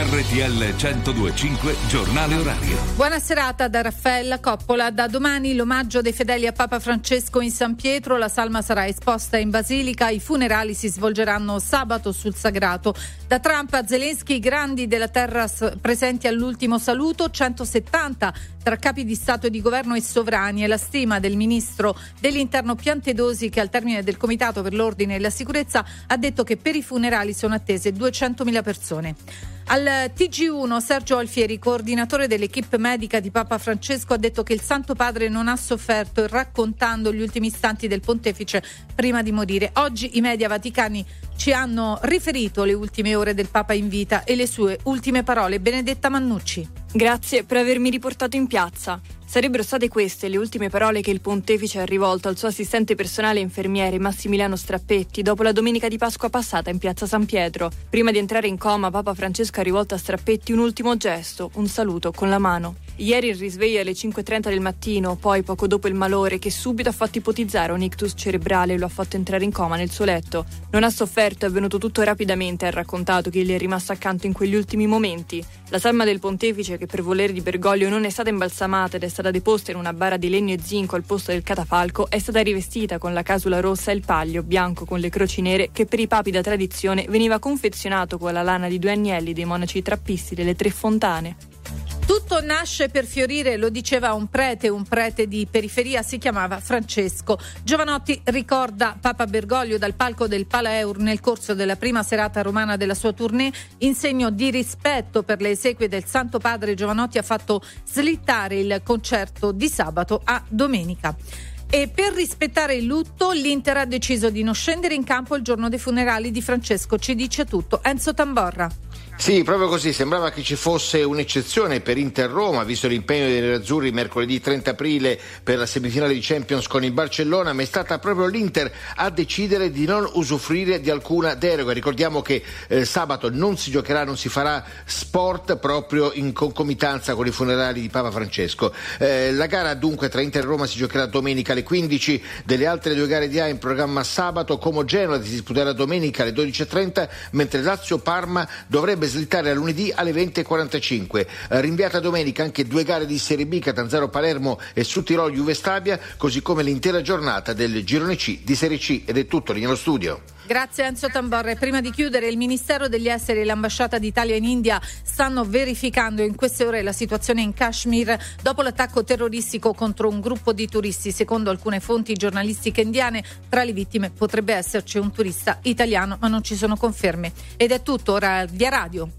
RTL 102.5 Giornale Orario. Buona serata da Raffaella Coppola. Da domani l'omaggio dei fedeli a Papa Francesco in San Pietro. La salma sarà esposta in basilica. I funerali si svolgeranno sabato sul Sagrato. Da Trump a Zelensky, i grandi della terra presenti all'ultimo saluto, 170 tra capi di Stato e di governo e sovrani. È la stima del ministro dell'Interno Piantedosi, che al termine del Comitato per l'Ordine e la Sicurezza ha detto che per i funerali sono attese 200.000 persone. Al TG1 Sergio Alfieri, coordinatore dell'equipe medica di Papa Francesco, ha detto che il Santo Padre non ha sofferto, raccontando gli ultimi istanti del pontefice prima di morire. Oggi i media vaticani ci hanno riferito le ultime ore del Papa in vita e le sue ultime parole. Benedetta Mannucci. Grazie per avermi riportato in piazza. Sarebbero state queste le ultime parole che il pontefice ha rivolto al suo assistente personale e infermiere Massimiliano Strappetti dopo la domenica di Pasqua passata in piazza San Pietro. Prima di entrare in coma, Papa Francesco ha rivolto a Strappetti un ultimo gesto, un saluto con la mano. Ieri il risveglio alle 5:30 del mattino, poi poco dopo il malore che subito ha fatto ipotizzare un ictus cerebrale e lo ha fatto entrare in coma nel suo letto. Non ha sofferto, è avvenuto tutto rapidamente, ha raccontato chi gli è rimasto accanto in quegli ultimi momenti. La salma del pontefice, che per volere di Bergoglio non è stata imbalsamata ed è stata deposta in una bara di legno e zinco al posto del catafalco, è stata rivestita con la casula rossa e il paglio bianco con le croci nere che per i papi da tradizione veniva confezionato con la lana di 2 agnelli dei monaci trappisti delle 3 fontane. Tutto nasce per fiorire, lo diceva un prete di periferia, si chiamava Francesco. Giovanotti ricorda Papa Bergoglio dal palco del Pala Eur nel corso della prima serata romana della sua tournée. In segno di rispetto per le esequie del Santo Padre, Giovanotti ha fatto slittare il concerto di sabato a domenica. E per rispettare il lutto, l'Inter ha deciso di non scendere in campo il giorno dei funerali di Francesco. Ci dice tutto Enzo Tamborra. Sì, proprio così, sembrava che ci fosse un'eccezione per Inter-Roma, visto l'impegno dei nerazzurri mercoledì 30 aprile per la semifinale di Champions con il Barcellona, ma è stata proprio l'Inter a decidere di non usufruire di alcuna deroga. Ricordiamo che sabato non si giocherà, non si farà sport proprio in concomitanza con i funerali di Papa Francesco. La gara dunque tra Inter e Roma si giocherà domenica alle 15, delle altre 2 gare di A in programma sabato, Como-Genoa si disputerà domenica alle 12:30, mentre Lazio-Parma dovrebbe slittare a lunedì alle 20:45. Rinviata domenica anche 2 gare di Serie B, Catanzaro-Palermo e Sud-Tirol-Juve Stabia, così come l'intera giornata del Girone C di Serie C. Ed è tutto, lì nello studio. Grazie Enzo Tamborra. E prima di chiudere, il Ministero degli Esteri e l'Ambasciata d'Italia in India stanno verificando in queste ore la situazione in Kashmir dopo l'attacco terroristico contro un gruppo di turisti. Secondo alcune fonti giornalistiche indiane, tra le vittime potrebbe esserci un turista italiano, ma non ci sono conferme. Ed è tutto, ora via radio.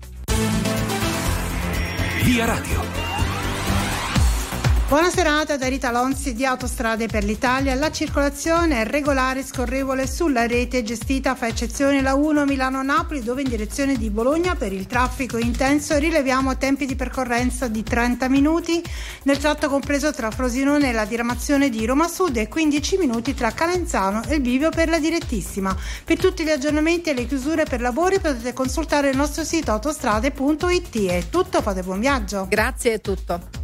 Via radio. Buona serata da Rita Lonzi di Autostrade per l'Italia. La circolazione è regolare e scorrevole sulla rete gestita, fa eccezione la 1 Milano-Napoli, dove in direzione di Bologna per il traffico intenso rileviamo tempi di percorrenza di 30 minuti nel tratto compreso tra Frosinone e la diramazione di Roma Sud e 15 minuti tra Calenzano e il bivio per la direttissima. Per tutti gli aggiornamenti e le chiusure per lavori potete consultare il nostro sito autostrade.it. È tutto, fate buon viaggio. Grazie, è tutto.